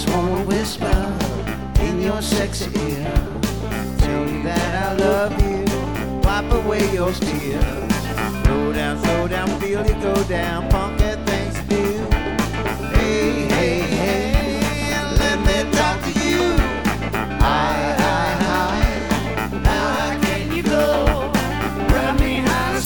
just wanna whisper in your sexy ear, tell you that I love you, wipe away your tears. Slow down, feel you go down, punk